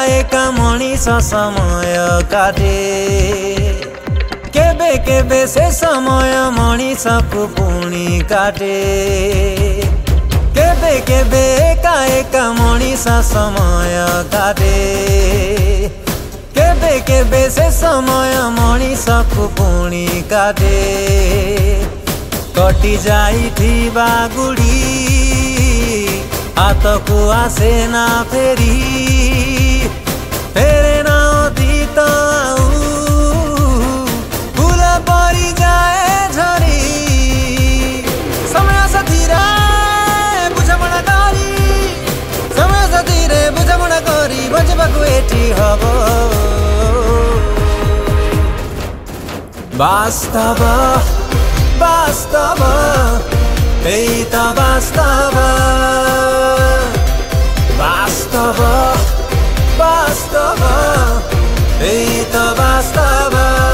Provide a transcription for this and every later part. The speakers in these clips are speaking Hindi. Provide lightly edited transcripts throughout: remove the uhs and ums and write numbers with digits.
एका मनीष समय काटे केबे केबे से समय मनीष को पुणी काटे केबे केबे एका मनीष समय काटे केबे केबे से समय मनीष को पुणी काटे कटि जाइथिबा गुडी हाथ को आसे ना फेरी फेरे ना अतीत फूल परी जाए झरी समय साथी रे बुझामणा करी समय साथी रे बुझामणा करी बचबाकू एठी हब वास्तव वास्तव एई त वास्तव वास्तव वास्तव एई त वास्तव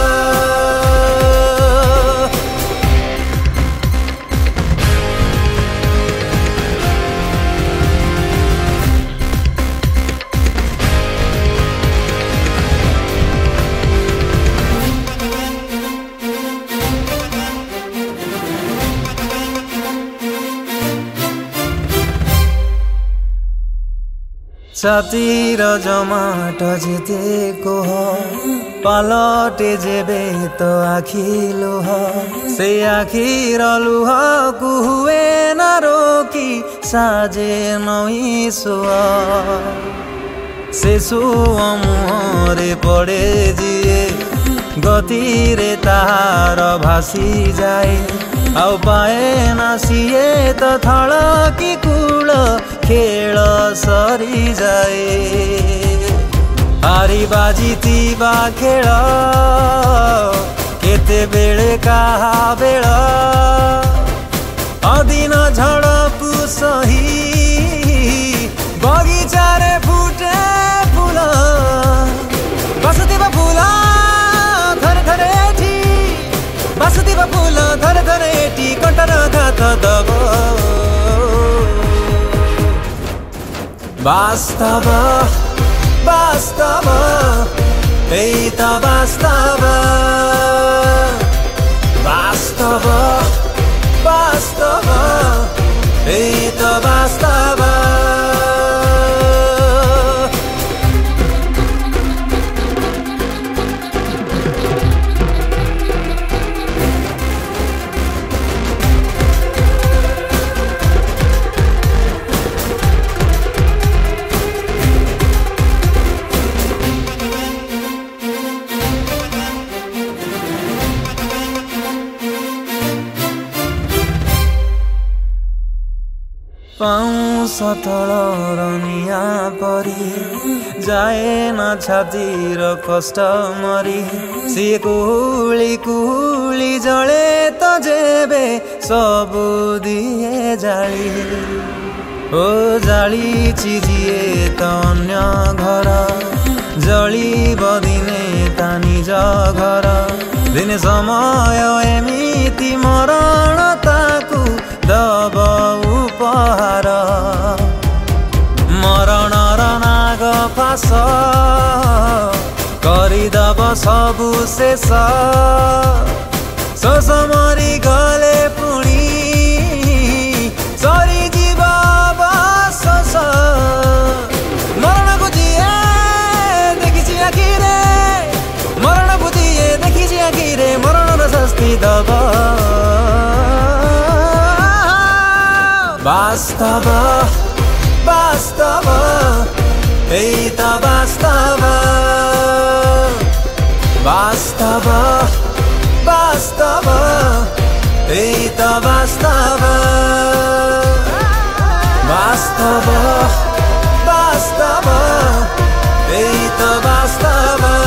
छातीर जमाट जेतेको पलटे जेबे तो आखी लुह से आखिर लुह कुहुए न रोकी साजे नई सुआ से सुआ मुहरे पड़े जिए गति रे तार भासी जाए आउ पाए ना सीए तो थल कि कूल खेल सरी जाए हारी बाजिथिबा खेल केते बेले काहा बेल अदिन झड़कु सही बगीचारे फुटे फूल बसुथिबा फूल थरे थरे एठी बसुथिबा फूल थरे थरे एठी कंटर घात दब वास्तव वास्तव एई त वास्तव वास्तव वास्तव एई त वास्तव पाऊँ सथल रनिया परी जाए न छातीर कष्ट मरी सी कुहुली कुहुली जले तो जेबे सबु दिए जाली ओ जाली चिजिए तो अन्य घर जली बदिने ता निज घर दिने समय एमिति मरण ताकू दब उपहार मरणर नाग फास करिदब सबु शेष शोष मरी गले पुणी सरी जीव अवशोष मरण बुझिए देखिछि आखिरे मरण बुझिए देखिछि आखिरे मरणर शास्ति दब वास्तव वास्तव एई त वास्तव वास्तव वास्तव एई त वास्तव वास्तव वास्तव एई त वास्तव